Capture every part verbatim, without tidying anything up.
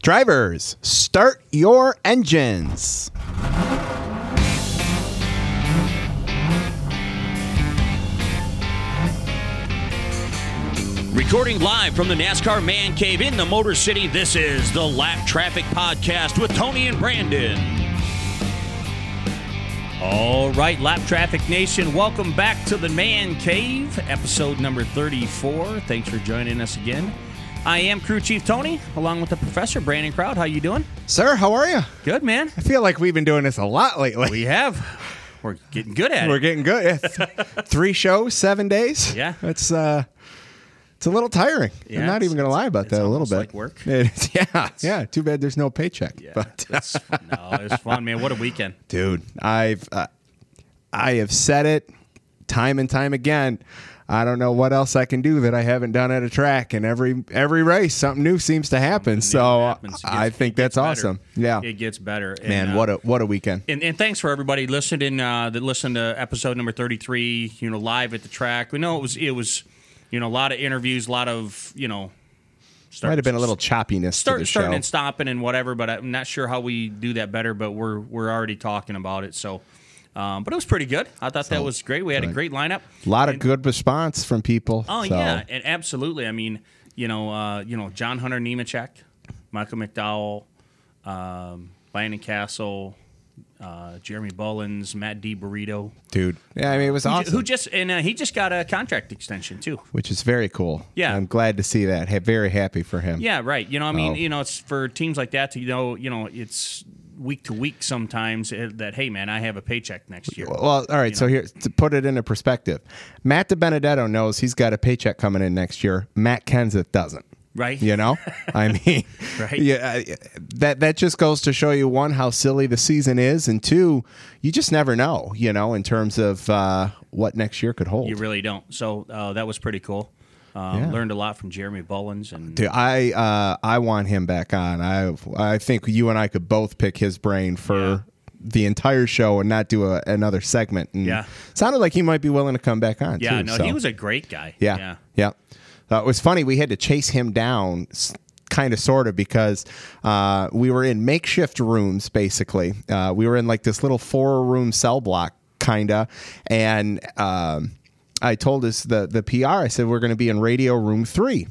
Drivers, start your engines. Recording live from the NASCAR Man Cave in the Motor City, this is the Lap Traffic Podcast with Tony and Brandon. All right, Lap Traffic Nation, welcome back to the Man Cave, episode number thirty-four. Thanks for joining us again. I am Crew Chief Tony, along with the Professor Brandon Crowd. How you doing? Sir, how are you? Good, man. I feel like we've been doing this a lot lately. We have. We're getting good at We're it. getting good. Yeah. Three shows, seven days. Yeah. It's uh, it's a little tiring. Yeah, I'm not it's- even going to lie about it's that a little almost bit. like work. It is, yeah, yeah. Too bad there's no paycheck. Yeah, But it's, no, it's fun, man. What a weekend. dude, I've uh, I have said it time and time again. I don't know what else I can do that I haven't done at a track. And every every race, something new seems to happen. So happens. It gets- I think it that's gets better. awesome. Yeah, It gets better. And, man, uh, what a what a weekend. And, and thanks for everybody listening uh, that listened to episode number thirty-three. You know, live at the track. We know it was it was, you know, a lot of interviews, a lot of you know, start, Might have been a little choppiness start, to the starting show. and stopping and whatever. But I'm not sure how we do that better. But we're we're already talking about it. So, um, but it was pretty good. I thought that was great. We had a good. great lineup. A lot of And- good response from people. Oh so. yeah, and absolutely. I mean, you know, uh, you know, John Hunter Nemechek, Michael McDowell, um, Landon Castle, uh, Jeremy Bullins, Matt DiBurrito, dude. Yeah, I mean, it was who, awesome. who just and uh, he just got a contract extension too. which is very cool. Yeah. I'm glad to see that. Hey, very happy for him. Yeah, right. You know, I mean, Oh. you know, it's for teams like that to you know, you know, it's week to week sometimes uh, that hey man, I have a paycheck next year. Well, all right. So here, to put it into perspective, Matt DiBenedetto knows he's got a paycheck coming in next year. Matt Kenseth doesn't. Right. You know, I mean, Right. Yeah, I- that that just goes to show you one how silly the season is, and two, you just never know. You know, in terms of uh, what next year could hold. You really don't. So uh, that was pretty cool. Um, Yeah. Learned a lot from Jeremy Bullins and Dude, I uh, I want him back on. I I think you and I could both pick his brain for Yeah. the entire show and not do a, another segment. And Yeah. sounded like he might be willing to come back on. yeah, too, no, so. he was a great guy. Yeah, yeah. yeah. Uh, it was funny. We had to chase him down, kind of, sort of, because uh, we were in makeshift rooms. Basically, uh, we were in like this little four-room cell block, kind of, and um, I told us the the P R. I said we're going to be in radio room three.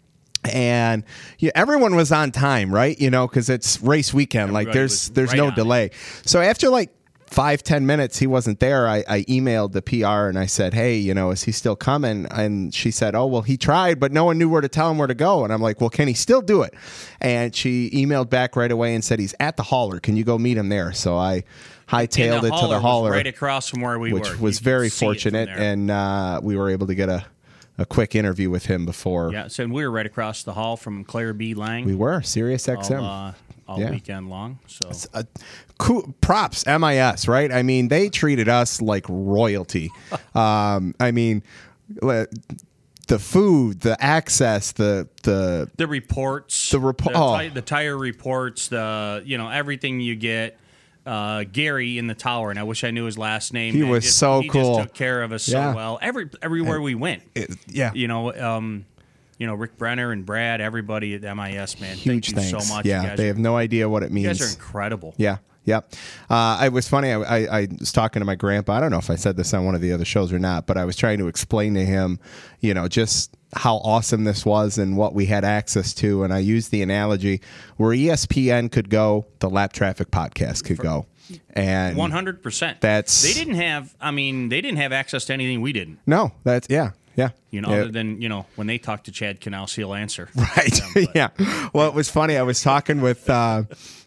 And yeah, everyone was on time, right? You know, because it's race weekend. Like Everybody there's was there's right no on it. delay. So after like five ten minutes, he wasn't there. I, I emailed the P R and I said, "Hey, you know, is he still coming?" And she said, "Oh, well, he tried, but no one knew where to tell him where to go." And I'm like, "Well, can he still do it?" And she emailed back right away and said, "He's at the hauler. Can you go meet him there?" So I hightailed And it to the was hauler, right across from where we which were, was You could very see it from fortunate, there. and uh, we were able to get a a quick interview with him before. yeah, so we were right across the hall from Claire B. Lang. We were Sirius X M. all, uh, all Yeah. weekend long. So Uh, cool, props M I S, right? I mean, they treated us like royalty. um, I mean, le- the food, the access, the the the reports, The repo- the, oh. ti- the tire reports, the you know everything you get. Uh, Gary in the tower, and I wish I knew his last name. He man. was Just- so he cool. Just took care of us Yeah. so well. Every everywhere we went. it, yeah. You know, um, you know Rick Brenner and Brad, everybody at M I S, man. Huge Thank you thanks. so much. Yeah, you guys, they are, have no idea what it you means. guys are incredible. Yeah, yeah. Uh, it was funny. I, I, I was talking to my grandpa. I don't know if I said this on one of the other shows or not, but I was trying to explain to him, you know, just how awesome this was and what we had access to. And I used the analogy where E S P N could go, the Lap Traffic Podcast could go. And One hundred percent. That's- they didn't have. I mean, they didn't have access to anything we didn't. no, that's yeah, yeah. You know, Yeah. other than you know when they talk to Chad Knaus, he'll answer. Right. yeah. Well, it was funny. I was talking with uh,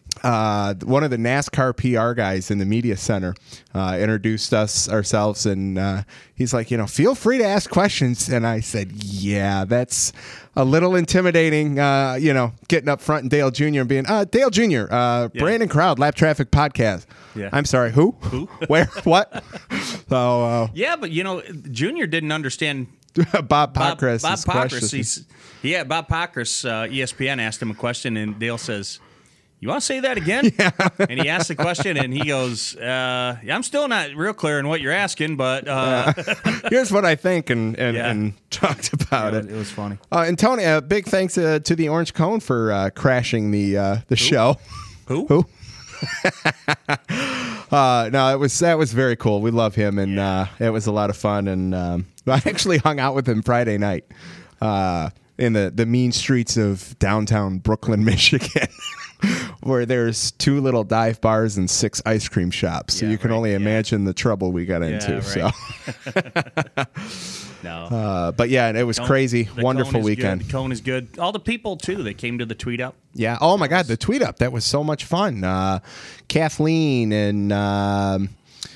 uh, one of the NASCAR P R guys in the media center. Uh, introduced us ourselves, and uh, he's like, you know, feel free to ask questions. And I said, yeah, that's a little intimidating. Uh, you know, getting up front and Dale Junior and being, uh, Dale Junior, uh, Yeah. Brandon Crowd, Lap Traffic Podcast. Yeah. I'm sorry, who? Who? Where? What? So uh, Yeah, but you know, Junior didn't understand Bob Bob, Pockrass. Bob is questions. Pockrass. He's, yeah, Bob Pockrass. Uh, E S P N asked him a question, and Dale says, You want to say that again? Yeah. And he asked the question, and he goes, uh, I'm still not real clear on what you're asking, but uh, here's what I think, and and, Yeah. and talked about yeah, it. it was funny. Uh, and Tony, a big thanks uh, to the Orange Cone for uh, crashing the uh, the show. Who? Who? uh, no, it was that was very cool. We love him, and Yeah. uh, it was a lot of fun. And um, I actually hung out with him Friday night uh, in the the mean streets of downtown Brooklyn, Michigan. Where there's two little dive bars and six ice cream shops. So Yeah, you can right, only yeah. imagine the trouble we got Yeah, into. right. So, No. uh, but yeah, it was Cone- crazy. the Wonderful Cone is weekend. Good. The Cone is good. All the people, too, that came to the tweet up. Yeah. Oh my God, the tweet up. That was so much fun. Uh, Kathleen and um,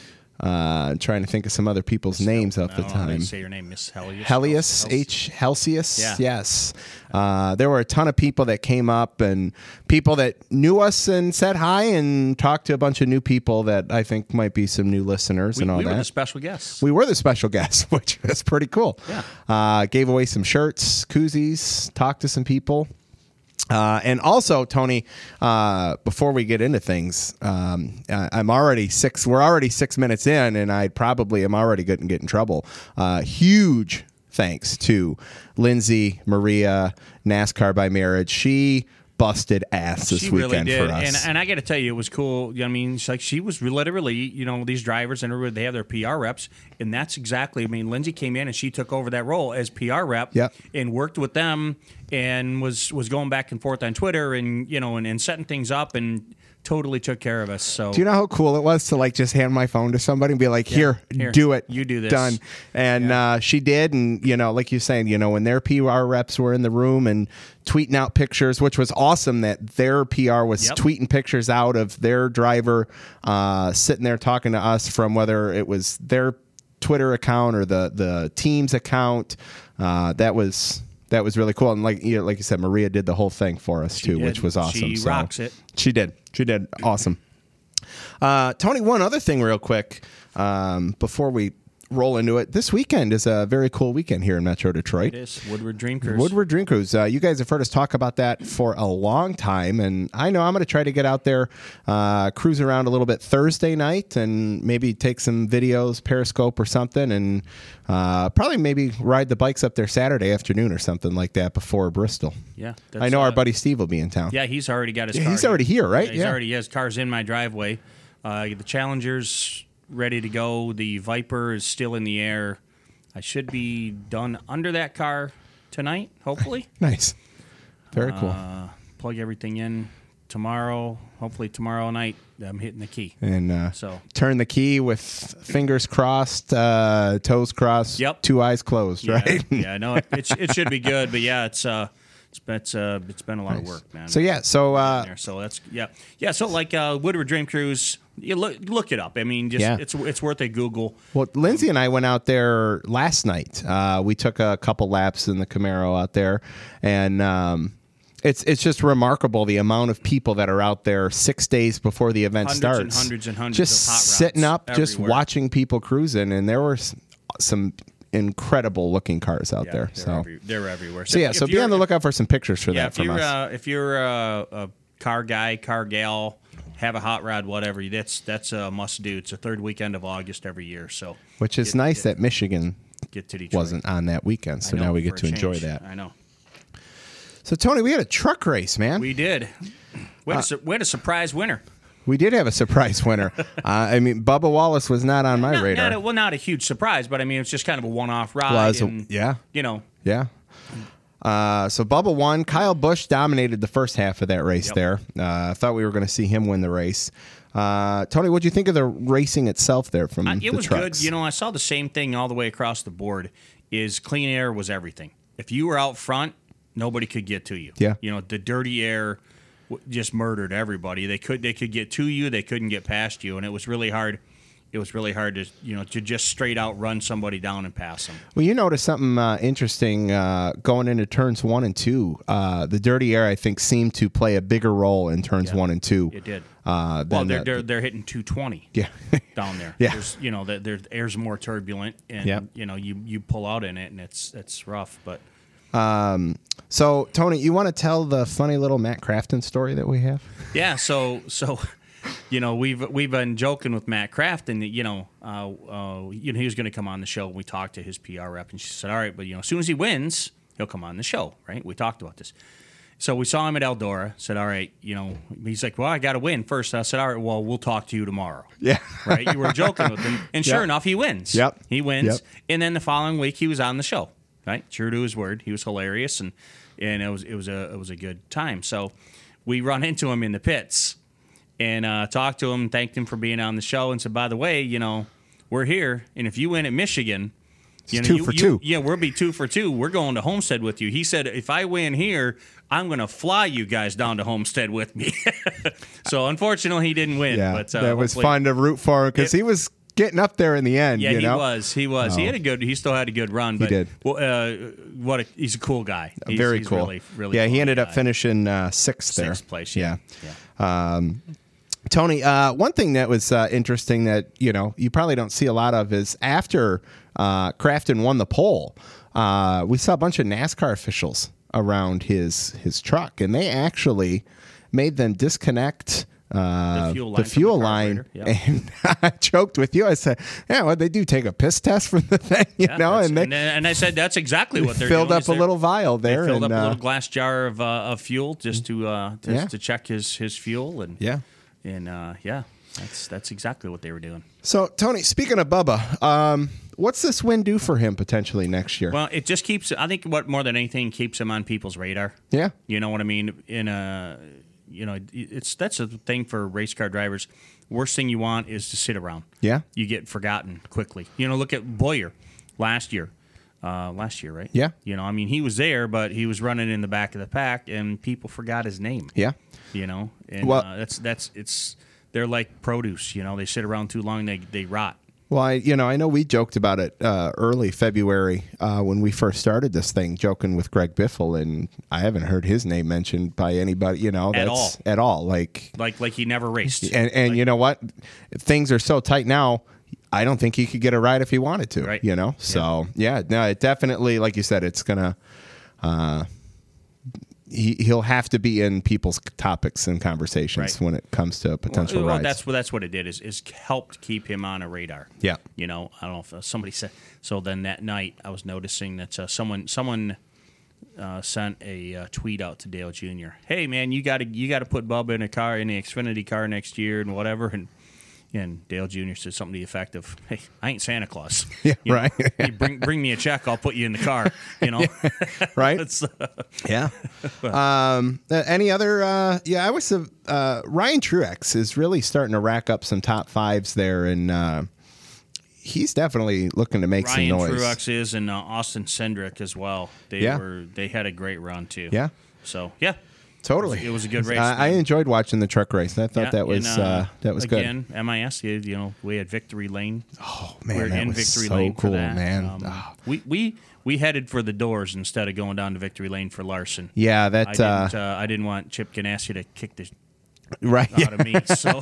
uh, I'm trying to think of some other people's names off I the don't know how to time. say your name, Miss Helios. Helios, Hels- H. Helsius. Yeah. Yes. Uh, there were a ton of people that came up and people that knew us and said hi and talked to a bunch of new people that I think might be some new listeners We, and all we that. were the special guests. We were the special guests, which was pretty cool. Yeah. Uh, gave away some shirts, koozies, talked to some people. Uh, and also, Tony, uh, before we get into things, um, I, I'm already six. We're already six minutes in, and I probably am already going to get in trouble. Uh, huge thanks to Lindsay Maria, NASCAR by Marriage. She busted ass this she weekend really did, for us. and and I got to tell you, it was cool. I mean, it's like she was literally, you know, these drivers and everybody, they have their P R reps, and that's exactly. I mean, Lindsay came in and she took over that role as P R rep, Yep. and worked with them, and was was going back and forth on Twitter, and you know, and, and setting things up, and totally took care of us. So Do you know how cool it was to like just hand my phone to somebody and be like, here, here, do it. you do this. Done. And uh, she did. And, you know, like you're saying, you know, when their P R reps were in the room and tweeting out pictures, which was awesome that their P R was Yep. tweeting pictures out of their driver uh, sitting there talking to us from whether it was their Twitter account or the, the team's account. Uh, that was... That was really cool, and like you know, like you said, Maria did the whole thing for us too, did. which was awesome. She So, rocks it. She did. She did. Awesome. Uh, Tony, one other thing, real quick, um, before we roll into it. This weekend is a very cool weekend here in Metro Detroit. It is Woodward Dream Cruise. Woodward Dream Cruise. Uh, you guys have heard us talk about that for a long time, and I know I'm going to try to get out there, uh, cruise around a little bit Thursday night, and maybe take some videos, Periscope or something, and uh, probably maybe ride the bikes up there Saturday afternoon or something like that before Bristol. Yeah, I know uh, our buddy Steve will be in town. Yeah, he's already got his. Yeah, car he's already here, right? Yeah, he's Yeah. already his car's in my driveway. Uh, the Challenger's ready to go. The Viper is still in the air. I should be done under that car tonight, hopefully. Nice. Very cool. Uh, plug everything in tomorrow. Hopefully tomorrow night I'm hitting the key. And uh, So turn the key with fingers crossed, uh, toes crossed, Yep. two eyes closed, yeah, right? yeah, no, it, it, it should be good. But yeah, it's uh, it's it's uh, it's been a lot of work, man. So yeah, so uh, there. So that's yeah, yeah. So like uh, Woodward Dream Cruise, you look look it up. I mean, just Yeah. it's it's worth a Google. well, Lindsay and I went out there last night. Uh, we took a couple laps in the Camaro out there, and um, it's it's just remarkable the amount of people that are out there six days before the event Hundreds starts, and hundreds and hundreds just of hot rods sitting up, just everywhere. watching people cruising, and there were s- some incredible looking cars out Yeah, there. they're, so. every, they're everywhere. So yeah, if so be you're- on the lookout for some pictures for Yeah, that if from you're us. uh, if you're a, a car guy, car gal, have a hot rod, whatever, that's that's a must do. It's the third weekend of August every year, so Which is get- nice get- that Michigan get to Detroit. wasn't on that weekend, so I know, now we for get a to enjoy change. that. I know. So Tony, we had a truck race, man. We, We did. We had, a, su- we had a surprise winner. did have a surprise winner. uh, I mean, Bubba Wallace was not on my Not, radar. not a, well, not a huge surprise, but I mean, it's just kind of a one-off ride. Was a- and, yeah. You know, Yeah. Uh, so Bubba won. Kyle Busch dominated the first half of that race Yep. there. Uh, I thought we were going to see him win the race. Uh, Tony, what do you think of the racing itself there from Uh, the it was trucks? good. You know, I saw the same thing all the way across the board. Is clean air was everything. If you were out front, nobody could get to you. Yeah. You know, the dirty air w- just murdered everybody. They could they could get to you, they couldn't get past you, and it was really hard. It was really hard to you know to just straight out run somebody down and pass them. Well, you noticed something uh, interesting uh, going into turns one and two. Uh, the dirty air, I think, seemed to play a bigger role in turns Yeah. one and two. It did. Uh, Well, than they're the- they're, they're hitting two twenty. yeah. Down there. Yeah. There's, you know, the, the air's more turbulent, and Yep. you know, you, you pull out in it, and it's it's rough. But Um, so, Tony, you want to tell the funny little Matt Crafton story that we have? Yeah, so so you know, we've we've been joking with Matt Crafton that, you know, uh, uh, you know, he was going to come on the show. We talked to his P R rep, and she said, all right, but, you know, as soon as he wins, he'll come on the show, right? We talked about this. So we saw him at Eldora, said, all right, you know, he's like, well, I got to win first. I said, all right, well, we'll talk to you tomorrow. Yeah. Right? You were joking with him. And sure Yep. enough, he wins. Yep. He wins. Yep. And then the following week, he was on the show, right? True to his word. He was hilarious, and and it was it was a it was a good time. So we run into him in the pits and uh, talked to him, thanked him for being on the show, and said, by the way, you know, we're here, and if you win at Michigan, you know, two you, for you, two. Yeah, we'll be two for two. We're going to Homestead with you. He said, if I win here, I'm going to fly you guys down to Homestead with me. So unfortunately, he didn't win. Yeah, but, uh, that was hopefully- fun to root for him because he was getting up there in the end. Yeah, you he know? was. He was. He Oh. had a good. He still had a good run. But, did. Well, uh, what? A, he's a cool guy. He's, Very he's cool. Really, really. yeah, he cool ended guy. up finishing uh, sixth there. Sixth place. Yeah. Yeah. Um, Tony, uh, one thing that was uh, interesting that you know you probably don't see a lot of is after uh, Crafton won the pole, uh, we saw a bunch of NASCAR officials around his his truck, and they actually made them disconnect uh, The fuel line the from fuel the line. carburetor. Yep. And I joked with you. I said, "Yeah, what they do? Take a piss test from the thing, you Yeah, know?" that's- And they and, and I said that's exactly what they're filled doing, up is a they're- little vial They there, filled and up a uh, little glass jar of uh, of fuel just to uh, just Yeah. to check his his fuel, and yeah. and uh, yeah, that's that's exactly what they were doing. So, Tony, speaking of Bubba, um, what's this win do for him potentially next year? Well, it just keeps. I think what more than anything keeps him on people's radar. yeah, You know what I mean? In a, you know, it's that's a thing for race car drivers. Worst thing you want is to sit around. yeah, You get forgotten quickly. You know, look at Boyer last year. Uh, last year, right? Yeah. You know, I mean, he was there, but he was running in the back of the pack, and people forgot his name. yeah. You know, and Well- uh, that's that's it's they're like produce. You know, they sit around too long, they they rot. Well, I, you know, I know we joked about it uh, early February uh, when we first started this thing, joking with Greg Biffle, and I haven't heard his name mentioned by anybody. You know, At that's all. at all. Like, Like like he never raced. and and you know what? Things are so tight now. I don't think he could get a ride if he wanted to. Right. You know, so yeah, no, it definitely, like you said, it's gonna. Uh, he he'll have to be in people's topics and conversations Right. when it comes to potential well, rides. that's what that's what it did is is helped keep him on a radar. Yeah. You know, I don't know if uh, somebody said. So then that night, I was noticing that uh, someone someone uh, sent a uh, tweet out to Dale Junior Hey man, you got to you got to put Bubba in a car in the Xfinity car next year and whatever. And and Dale Junior said something to the effect of, "Hey, I ain't Santa Claus. Yeah, You know, right. you bring bring me a check, I'll put you in the car. You know, right. It's, uh, Yeah. um, uh, any other? Uh, yeah, I was. Uh, uh, Ryan Truex is really starting to rack up some top fives there, and uh, he's definitely looking to make Ryan some noise. Truex is and uh, Austin Cindric as well. They Yeah. were they had a great run too. Yeah, So yeah, totally. It was a good race. I, I enjoyed watching the truck race. I thought Yeah, that was and, uh, uh, that was again, M I S. You you know, we had Victory Lane. Oh we man, were that in was Victory so Lane cool, for that. man. Um, Oh. We we we headed for the doors instead of going down to Victory Lane for Larson. Yeah, I that uh, didn't. Uh, I didn't want Chip Ganassi to kick the right. out of me. So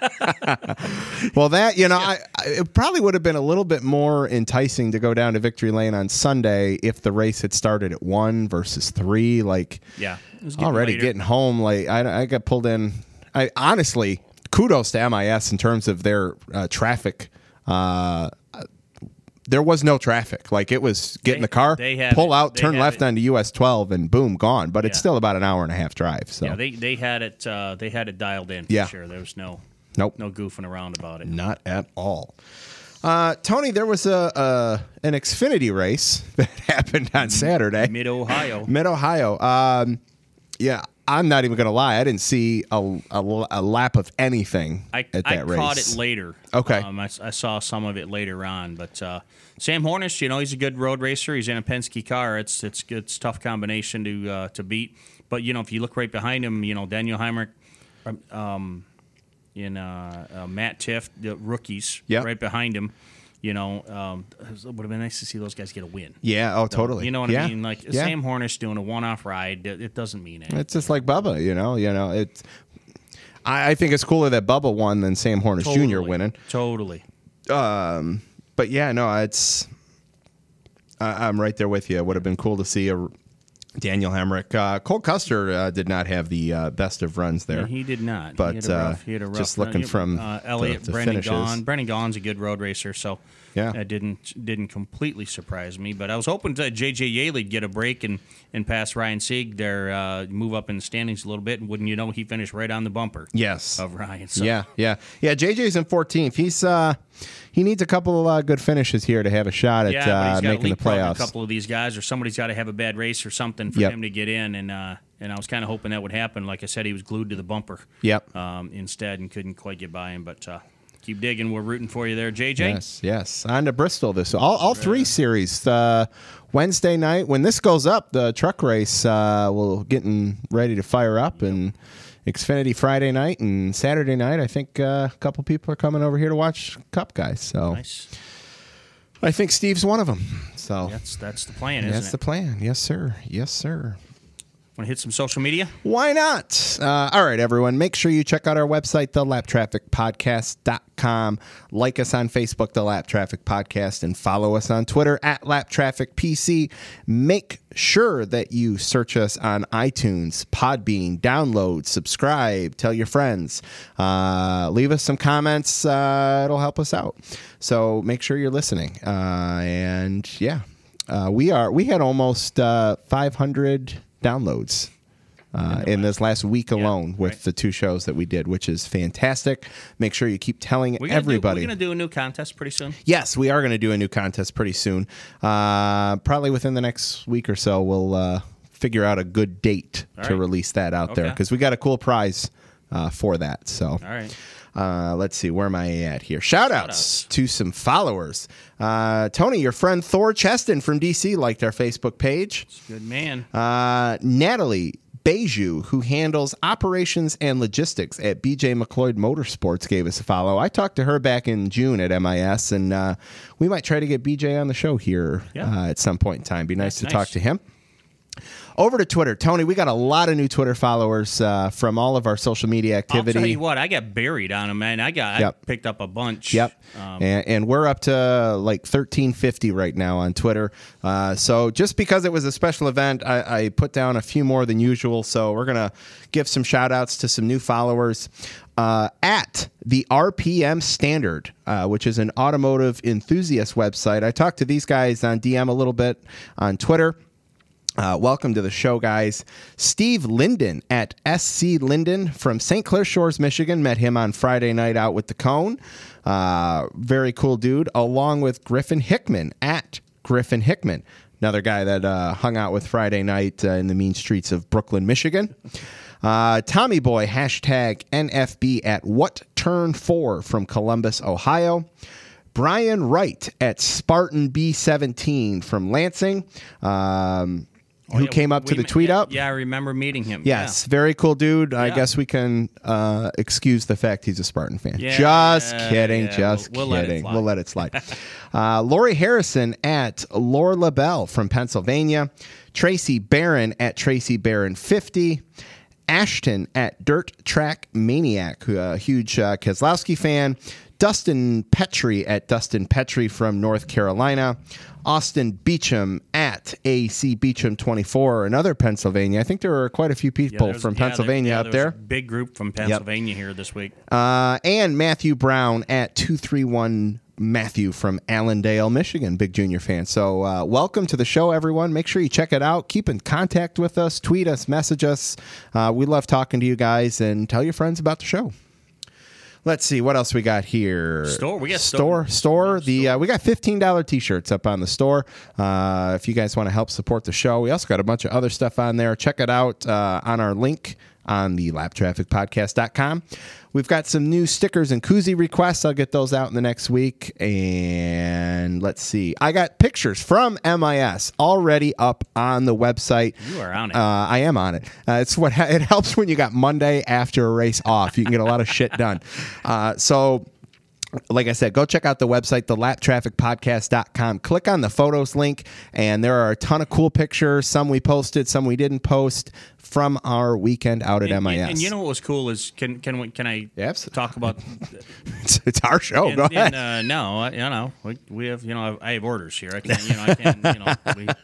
Well, that you know, I, I it probably would have been a little bit more enticing to go down to Victory Lane on Sunday if the race had started at one versus three. Like, yeah, it was getting already later. getting home. Like, I, I got pulled in. I honestly, kudos to M I S in terms of their uh, traffic. Uh, there was no traffic. Like, it was get in They- the car, they have pull it- out, they turn have left it. onto U S twelve, and boom, gone. But it's Yeah. still about an hour and a half drive. So Yeah, they they had it. Uh, they had it dialed in. For Yeah. sure. There was no nope. no goofing around about it. Not at all. Uh, Tony, there was a, a an Xfinity race that happened on Saturday, Mid Ohio. Mid Ohio. Um, yeah, I'm not even going to lie. I didn't see a, a, a lap of anything I, at that I race. caught it later. Okay. Um, I, I saw some of it later on, but uh, Sam Hornish, you know, he's a good road racer. He's in a Penske car. It's it's it's a tough combination to uh, to beat. But you know, if you look right behind him, you know, Daniel Heinrich, um, in uh, uh, Matt Tiff, the rookies, Yep. right behind him. You know, um, it would have been nice to see those guys get a win. Yeah. Oh, totally. You know what yeah. I mean? Like yeah. Sam Hornish doing a one-off ride, it it doesn't mean anything. It's just like Bubba. You know. You know. It's. I, I think it's cooler that Bubba won than Sam Hornish Junior Totally. winning. Totally. Um, but yeah, no, it's. I, I'm right there with you. It would have been cool to see a Daniel Hemrick. Uh, Cole Custer uh, did not have the uh, best of runs there. Yeah, he did not. But he had a rough, uh, he had a rough just run. looking from uh, Elliott, the, the Brendan finishes. Gaughan. Brendan Gaughan's a good road racer, so Yeah. that didn't didn't completely surprise me. But I was hoping that J J Yaley'd get a break and, and pass Ryan Sieg there, uh, move up in the standings a little bit, and wouldn't you know, he finished right on the bumper. Yes. Of Ryan. So. Yeah, yeah, yeah. J J's in fourteenth. He's uh, he needs a couple uh, good finishes here to have a shot at Yeah, but uh, he's got making the leapfrog playoffs. a couple of these guys, or somebody's got to have a bad race or something for Yep. him to get in. And uh, and I was kind of hoping that would happen. Like I said, he was glued to the bumper. Yep. Um, instead, and couldn't quite get by him. But uh, keep digging. We're rooting for you there, J J. Yes, yes. On to Bristol. This all, all three series. Uh, Wednesday night, when this goes up, the truck race uh, will getting ready to fire up, and Xfinity Friday night and Saturday night. I think uh, a couple people are coming over here to watch Cup guys. So Nice. I think Steve's one of them. So That's that's the plan, isn't that's it? the plan. Yes, sir. Yes, sir. Want to hit some social media? Why not? Uh, all right, everyone. Make sure you check out our website, the lap traffic podcast dot com. Like us on Facebook, The Lap Traffic Podcast, and follow us on Twitter at Lap Traffic P C. Make sure that you search us on iTunes, Podbean, download, subscribe, tell your friends. Uh, leave us some comments. Uh, it'll help us out. So make sure you're listening. Uh, and yeah, uh, we are. We had almost uh, five hundred downloads uh, in this last week alone with right. the two shows that we did, which is fantastic. Make sure you keep telling We're gonna everybody. Do, we're going to do a new contest pretty soon. Yes, we are going to do a new contest pretty soon. Uh, probably within the next week or so, we'll uh, figure out a good date All to right. release that out there, Okay. because we got a cool prize uh, for that. So, All right. uh, let's see, where am I at here? Shout outs Shout-outs. to some followers. Uh, Tony, your friend Thor Cheston from D C liked our Facebook page. Good man. Uh, Natalie Beju, who handles operations and logistics at B J McLeod Motorsports, gave us a follow. I talked to her back in June at M I S, and uh, we might try to get B J on the show here Yeah. uh, at some point in time. Be nice That's to nice. talk to him. Over to Twitter. Tony, we got a lot of new Twitter followers uh, from all of our social media activity. I'll tell you what, I got buried on them, man. I got Yep. I picked up a bunch. Yep. Um, and, and we're up to like thirteen fifty right now on Twitter. Uh, so just because it was a special event, I, I put down a few more than usual. So we're going to give some shout outs to some new followers. Uh, at the R P M Standard, uh, which is an automotive enthusiast website. I talked to these guys on D M a little bit on Twitter. Uh, welcome to the show, guys. Steve Linden at S C Linden from Saint Clair Shores, Michigan. Met him on Friday night out with the Cone. Uh, very cool dude. Along with Griffin Hickman at Griffin Hickman. Another guy that uh, hung out with Friday night uh, in the mean streets of Brooklyn, Michigan. Uh, Tommy Boy, hashtag N F B at What Turn four from Columbus, Ohio. Brian Wright at Spartan B seventeen from Lansing. Um, oh, who yeah, came up we to the met- tweet yeah, up. Yeah, I remember meeting him. Yes, very cool dude. I Yeah. guess we can uh, excuse the fact he's a Spartan fan. Yeah, just yeah, kidding, yeah, just we'll- we'll let it kidding. fly. We'll let it slide. uh, Lori Harrison at Laura LaBelle from Pennsylvania. Tracy Barron at Tracy Barron fifty. Ashton at Dirt Track Maniac, who a huge uh, Keselowski fan. Dustin Petrie at Dustin Petrie from North Carolina. Austin Beecham at A C Beecham twenty-four, another Pennsylvania. I think there were quite a few Yeah, people there's- from yeah, there- Pennsylvania yeah, out there there. was a big group from Pennsylvania here this week. Uh, and Matthew Brown at two three one Matthew from Allendale, Michigan, big Junior fan. So uh, welcome to the show, everyone. Make sure you check it out. Keep in contact with us. Tweet us, message us. Uh, we love talking to you guys, and tell your friends about the show. Let's see what else we got here. Store. We got store. store. Store. Yeah, The store. uh, we got fifteen dollar t-shirts up on the store. Uh, if you guys want to help support the show, we also got a bunch of other stuff on there. Check it out uh, on our link on the lap traffic podcast dot com. We've got some new stickers and koozie requests. I'll get those out in the next week. And let's see. I got pictures from M I S already up on the website. You are on it. Uh, I am on it. Uh, it's what ha- it helps when you got Monday after a race off. You can get a lot of shit done. Uh, so like I said, go check out the website, the lap traffic podcast dot com. Click on the photos link, and there are a ton of cool pictures. Some we posted, some we didn't post from our weekend out at and, M I S. And, and you know what was cool is can can we, can I Yes. talk about? it's, it's our show. and, go ahead. and, uh, no, I- you know we, we have you know I have orders here. I can't you know I can't you know we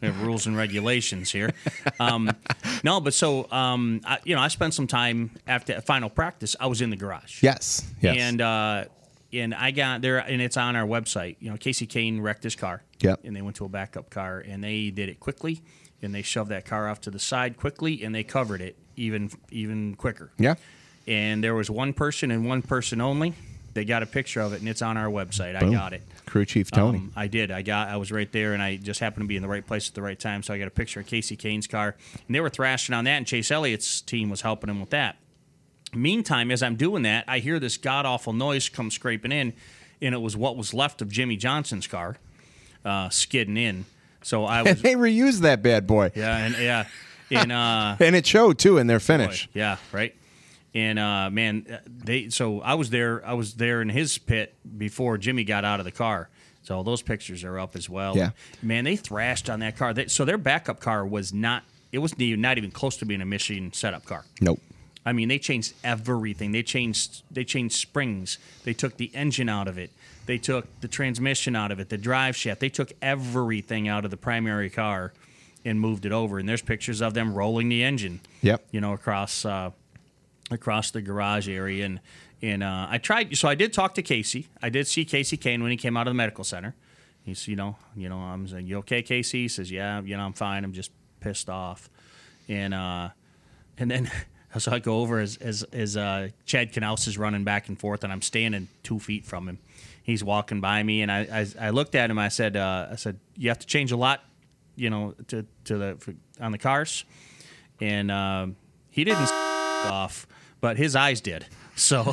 We have rules and regulations here. Um, no, but so um, I, you know, I spent some time after final practice. I was in the garage. Yes. Yes. And uh, and I got there, and it's on our website. You know, Casey Kane wrecked his car. Yep. And they went to a backup car, and they did it quickly, and they shoved that car off to the side quickly, and they covered it even even quicker. Yeah. And there was one person and one person only. They got a picture of it, and it's on our website. Boom. I got it. Crew Chief Tony. Um, I did. I got. I was right there, and I just happened to be in the right place at the right time. So I got a picture of Casey Kane's car, and they were thrashing on that, and Chase Elliott's team was helping him with that. Meantime, as I'm doing that, I hear this god awful noise come scraping in, and it was what was left of Jimmy Johnson's car, uh, skidding in. So I And was. they reused that bad boy. Yeah, and yeah, and uh, And it showed, too, in their finish. boy, yeah, right. And uh, man, they. So I was there. I was there in his pit before Jimmy got out of the car. So those pictures are up as well. Yeah. Man, they thrashed on that car. They, so their backup car was not. It was not even close to being a Michigan setup car. Nope. I mean, they changed everything. They changed. They changed springs. They took the engine out of it. They took the transmission out of it. The drive shaft. They took everything out of the primary car and moved it over. And there's pictures of them rolling the engine. Yep. You know, across. Uh, across the garage area, and and uh, I tried. So I did talk to Casey. I did see Casey Kane when he came out of the medical center. He's, you know, you know, I'm saying, "You okay, Casey?" He says, "Yeah, you know, I'm fine. I'm just pissed off." And uh, and then so I go over as as, as uh, Chad Knaus is running back and forth, and I'm standing two feet from him. He's walking by me, and I I, I looked at him. I said, uh, I said, "You have to change a lot, you know, to to the for, on the cars," and uh, he didn't off. But his eyes did. So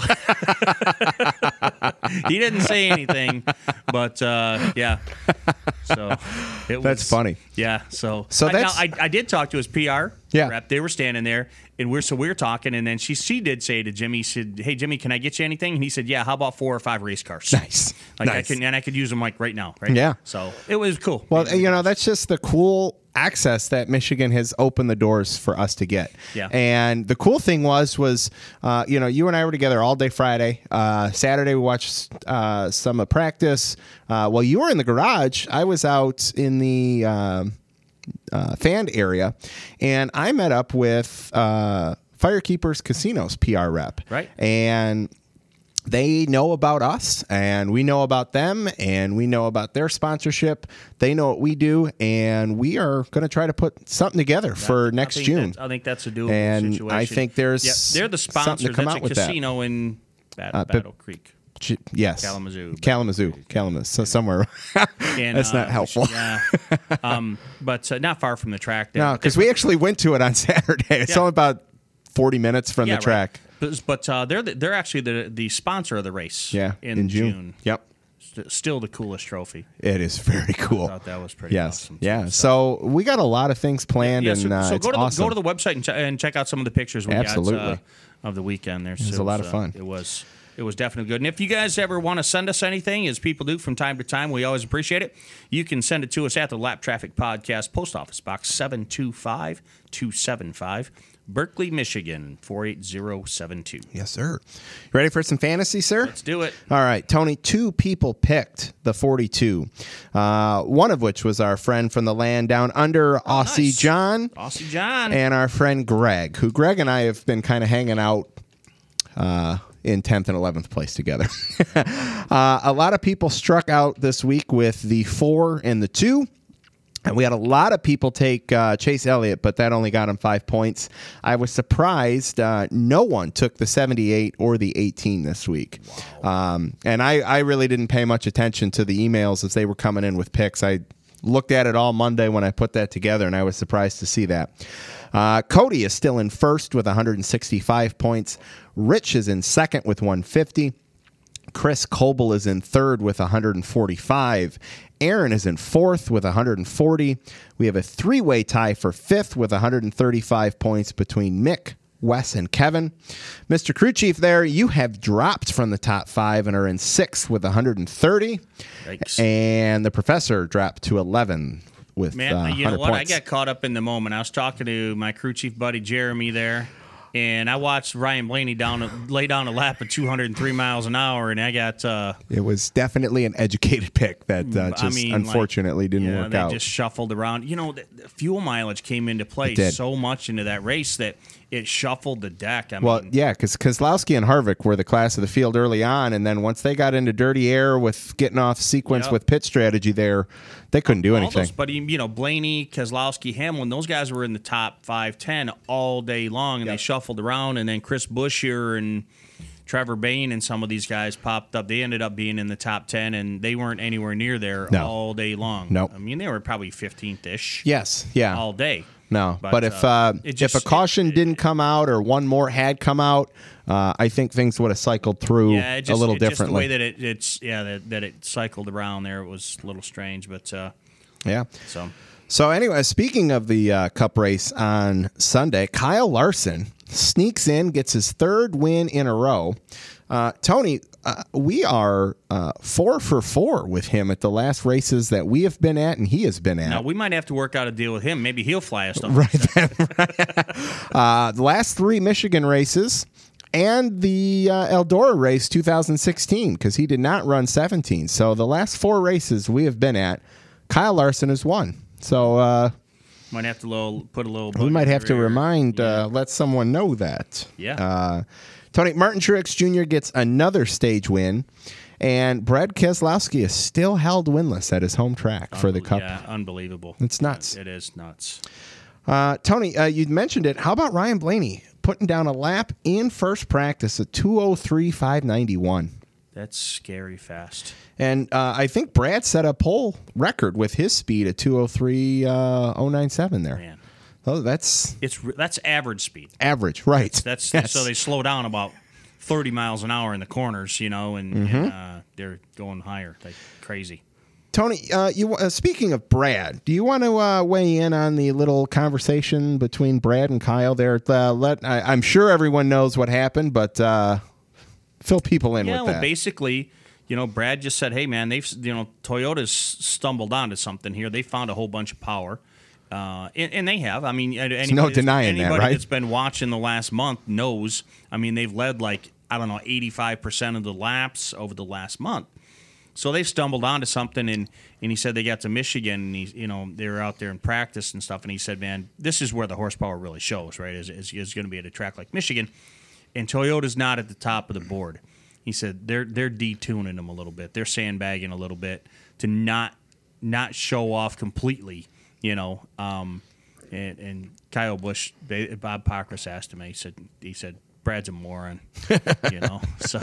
he didn't say anything. But uh, yeah. So it was, That's funny. Yeah. So So I, that's- now, I, I did talk to his P R Yeah. rep. They were standing there, and we're so we were talking, and then she she did say to Jimmy, she said, "Hey Jimmy, can I get you anything?" And he said, "Yeah. How about four or five race cars? Nice. Like nice. I can and I could use them like right now, right? Yeah. So it was cool. Well, you know, that's just the cool access that Michigan has opened the doors for us to get. Yeah. And the cool thing was, was, uh, you know, you and I were together all day Friday. Uh, Saturday, we watched uh, some of practice. Uh, while you were in the garage, I was out in the um, uh, fan area, and I met up with uh, Firekeepers Casinos P R rep. Right. And they know about us, and we know about them, and we know about their sponsorship. They know what we do, and we are going to try to put something together for I next think June. that's- I think that's a doable And situation. I think there's yeah, they're the something to sponsors. come That's out a with that. casino in Bat- Uh, but- Battle Creek. J- Yes. Kalamazoo. Kalamazoo. Kalamazoo. So somewhere. And, That's uh, not helpful. Yeah, um, but uh, not far from the track. There. No, because we actually went to it on Saturday. It's Yeah. only about forty minutes from yeah, the track. Right. But, but uh, they're the, they're actually the the sponsor of the race. Yeah. in, June. Yep. St- Still the coolest trophy. It is very cool. I thought that was pretty Yes. awesome. Yeah. too. So we got a lot of things planned, Yeah, and so, uh, so it's go to the, awesome. go to the website and, ch- and check out some of the pictures we Absolutely. got uh, of the weekend. There, was So a lot of uh, fun. It was it was definitely good. And if you guys ever want to send us anything, as people do from time to time, we always appreciate it. You can send it to us at the Lap Traffic Podcast, Post Office Box seven two five two seven five, Berkeley, Michigan four eight zero seven two. Yes, sir. You ready for some fantasy, sir? Let's do it. All right, Tony, two people picked the forty-two, uh, one of which was our friend from the land down under, Aussie nice. John, Aussie John. and our friend Greg, who Greg and I have been kind of hanging out uh, in tenth and eleventh place together. uh, a lot of people struck out this week with the four and the two. And we had a lot of people take uh, Chase Elliott, but that only got him five points. I was surprised uh, no one took the seventy-eight or the eighteen this week. Wow. Um, and I, I really didn't pay much attention to the emails as they were coming in with picks. I looked at it all Monday when I put that together, and I was surprised to see that. Uh, Cody is still in first with one hundred sixty-five points. Rich is in second with one hundred fifty. Chris Coble is in third with one hundred forty-five. Aaron is in fourth with one hundred forty. We have a three-way tie for fifth with one hundred thirty-five points between Mick, Wes, and Kevin. Mister Crew Chief there, you have dropped from the top five and are in sixth with one hundred thirty. Yikes. And the professor dropped to eleven with Man, uh, you know one hundred what? points. I got caught up in the moment. I was talking to my crew chief buddy Jeremy there, And I watched Ryan Blaney down lay down a lap at two hundred three miles an hour, and I got. Uh, it was definitely an educated pick that uh, just I mean, unfortunately like, didn't yeah, work they out. Just shuffled around. You know, the, the fuel mileage came into play so much into that race that it shuffled the deck. I well, mean, yeah, because Kozlowski and Harvick were the class of the field early on, and then once they got into dirty air with getting off sequence Yep. with pit strategy there, they couldn't do all anything. those, but you know, Blaney, Keselowski, Hamlin, those guys were in the top five, ten all day long, and Yep. they shuffled around. And then Chris Buescher and Trevor Bayne and some of these guys popped up. They ended up being in the top ten, and they weren't anywhere near there No. all day long. Nope. I mean, they were probably fifteenth-ish Yes, yeah. all day. No, but, But, if uh, uh, it just- if a caution it- didn't come out or one more had come out, uh, I think things would have cycled through Yeah, it just, a little it just differently. the way that it, it's yeah that, that it cycled around there was a little strange, but uh, yeah. so So anyway, speaking of the uh, Cup race on Sunday, Kyle Larson sneaks in, gets his third win in a row. Uh, Tony, uh, we are uh, four for four with him at the last races that we have been at and he has been at. now we might have to work out a deal with him. Maybe he'll fly us. Right then, right. uh, the last three Michigan races and the uh, Eldora race two thousand sixteen, because he did not run seventeen. So the last four races we have been at, Kyle Larson has won. So uh, Might have to little, put a little. we might have to rear. remind, Yeah. uh, let someone know that. Yeah. Uh, Tony, Martin Truex Junior gets another stage win, and Brad Keselowski is still held winless at his home track for the Cup. Yeah, unbelievable. It's nuts. It is nuts. Uh, Tony, uh, you mentioned it. How about Ryan Blaney putting down a lap in first practice at two oh three five ninety-one? That's scary fast. And uh, I think Brad set a pole record with his speed at two oh three oh ninety-seven there. Man, Oh, that's it's that's average speed. average, right? That's Yes. so they slow down about thirty miles an hour in the corners, you know, and, Mm-hmm. and uh, they're going higher like crazy. Tony, uh, you uh, speaking of Brad, do you want to uh, weigh in on the little conversation between Brad and Kyle there? Uh, let I, I'm sure everyone knows what happened, but uh, fill people in Yeah, with well, that. basically, you know, Brad just said, "Hey, man, they've you know Toyota's stumbled onto something here. They found a whole bunch of power." Uh, and, and they have. I mean, anybody, no that's- denying that, anybody right? that's been watching the last month knows. I mean, they've led like I don't know, eighty-five percent of the laps over the last month. So they stumbled onto something, and, and he said they got to Michigan, and he, you know, they were out there in practice and stuff, and he said, man, this is where the horsepower really shows, right? Is is, is going to be at a track like Michigan, and Toyota's not at the top of the board. He said they're they're detuning them a little bit, they're sandbagging a little bit to not not show off completely. You know, um, and, and Kyle Busch, Bob Pockrass asked him. He said, "He said Brad's a moron." You know, so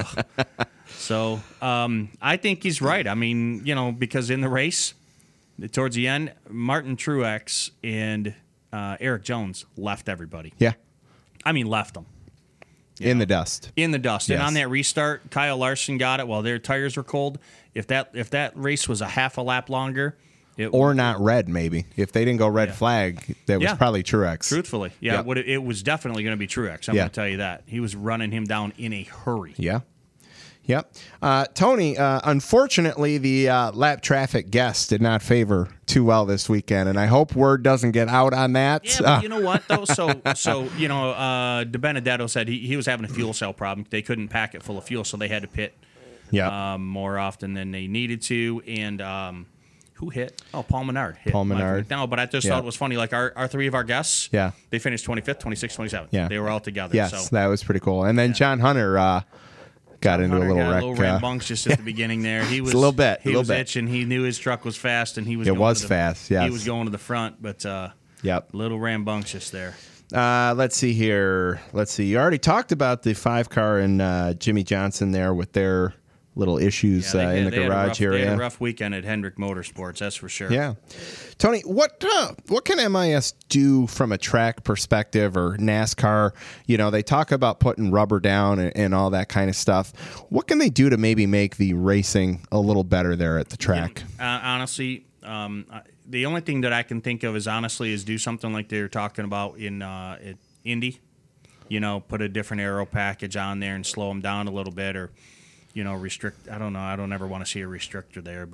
so um, I think he's right. I mean, you know, because in the race, towards the end, Martin Truex and uh, Eric Jones left everybody. yeah, I mean, left them in the dust. in the dust. And Yes. on that restart, Kyle Larson got it while their tires were cold. If that if that race was a half a lap longer. It, Or not red, maybe. If they didn't go red Yeah. flag, that was Yeah. probably Truex. Truthfully, yeah, Yep. it, would, it was definitely going to be Truex. I'm Yeah. going to tell you that. He was running him down in a hurry. Yeah. Yep. Uh, Tony, uh, unfortunately, the uh, lap traffic guest did not favor too well this weekend, and I hope word doesn't get out on that. Yeah, but you know what, though? So, so you know, uh, De Benedetto said he, he was having a fuel cell problem. They couldn't pack it full of fuel, so they had to pit yeah. um, more often than they needed to. And um, who hit? Oh, Paul Menard hit. Paul Menard. No, but I just Yeah. thought it was funny. Like, our, our three of our guests, Yeah. they finished twenty-fifth, twenty-sixth, twenty-seventh. Yeah. They were all together. yes, so. that was pretty cool. And then John Hunter uh, got into Hunter a little got wreck. a little uh, rambunctious at the beginning there. He was a little bit, He a little was bit. itching. He knew his truck was fast, and he was. It going was to the, fast, yes. he was going to the front, but uh, Yep. a little rambunctious there. Uh, let's see here. Let's see. You already talked about the five car and uh, Jimmy Johnson there with their little issues Yeah, uh, they in had- the they had a garage rough, They area. had a rough weekend at Hendrick Motorsports, that's for sure. Yeah, Tony, what uh, what can M I S do from a track perspective or NASCAR? You know, they talk about putting rubber down and, and all that kind of stuff. What can they do to maybe make the racing a little better there at the track? Uh, honestly, um, I- the only thing that I can think of is honestly is do something like they were talking about in uh, at Indy. You know, put a different aero package on there and slow them down a little bit, or you know, restrict. I don't know. I don't ever want to see a restrictor there, but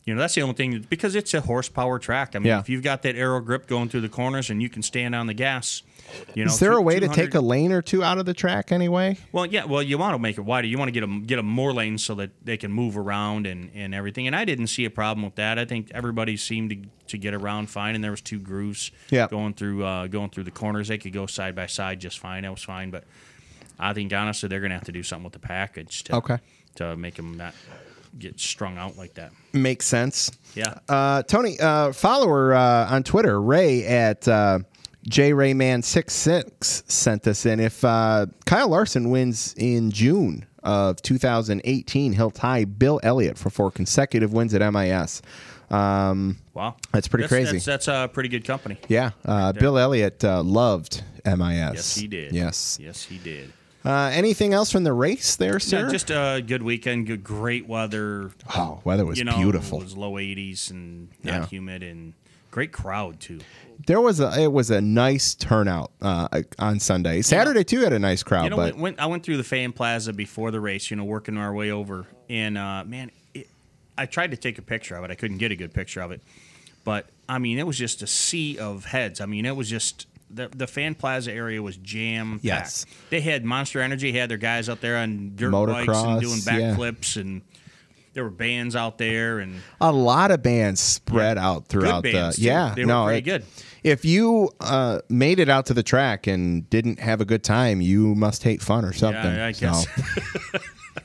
You know, that's the only thing, because it's a horsepower track. I mean, Yeah. if you've got that aero grip going through the corners and you can stand on the gas, you know. Is there two- a way to two hundred take a lane or two out of the track anyway? Well, yeah. Well, you want to make it wider. You want to get them get them more lanes so that they can move around and, and everything. And I didn't see a problem with that. I think everybody seemed to, to get around fine. And there was two grooves Yeah. going through uh, going through the corners. They could go side by side just fine. That was fine. But I think honestly, they're going to have to do something with the package to Okay. to make them not get strung out like that. Makes sense. Yeah. Uh, Tony, uh, follower uh, on Twitter, Ray at uh, J Rayman sixty-six sent us in. If uh, Kyle Larson wins in June of two thousand eighteen, he'll tie Bill Elliott for four consecutive wins at M I S. Um, Wow. That's pretty crazy. That's, that's a pretty good company. yeah. Uh, Bill Elliott uh, loved M I S. Yes, he did. Yes. Yes, he did. Uh, anything else from the race there, sir? Yeah, just a good weekend, good, great weather. oh, weather was you know, beautiful. It was low eighties and not Yeah. humid, and great crowd too. There was a it was a nice turnout uh, on Sunday. Saturday too had a nice crowd, You know, but when, when I went through the Fan Plaza before the race, you know, working our way over, and uh, man, it, I tried to take a picture of it. I couldn't get a good picture of it, but I mean, it was just a sea of heads. I mean, it was just. The, the Fan Plaza area was jam packed. Yes. They had Monster Energy, had their guys out there on dirt Motocross, bikes and doing yeah. backflips, and there were bands out there, and a lot of bands spread out throughout good bands the too. yeah. They were no, pretty it- good. If you uh, made it out to the track and didn't have a good time, you must hate fun or something. Yeah, I guess. So,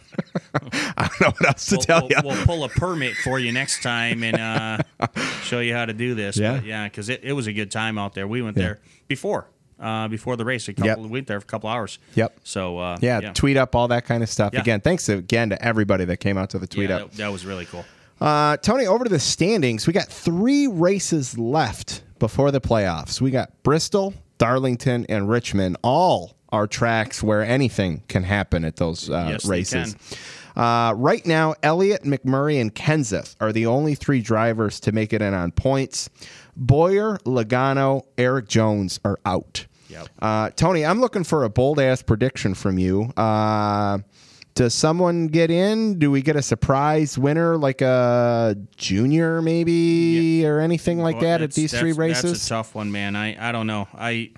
I don't know what else to We'll, tell we'll, you. we'll pull a permit for you next time and uh, show you how to do this. Yeah. But yeah, because it, it was a good time out there. We went Yeah. there before uh, before the race. A couple, Yep. We went there for a couple hours. Yep. So uh, yeah, yeah, tweet up all that kind of stuff. Yeah. Again, thanks again to everybody that came out to the tweet Yeah, up. that, that was really cool. Uh, Tony, over to the standings. We got three races left before the playoffs. We got Bristol, Darlington, and Richmond. All are tracks where anything can happen at those uh, Yes, they races. can. Uh, right now, Elliott, McMurray, and Kenseth are the only three drivers to make it in on points. Boyer, Logano, Eric Jones are out. Yep. Uh, Tony, I'm looking for a bold-ass prediction from you. Uh, does someone get in? Do we get a surprise winner like a junior maybe or anything like Well, that at that's- these three that's- races? That's a tough one, man. I, I don't know. I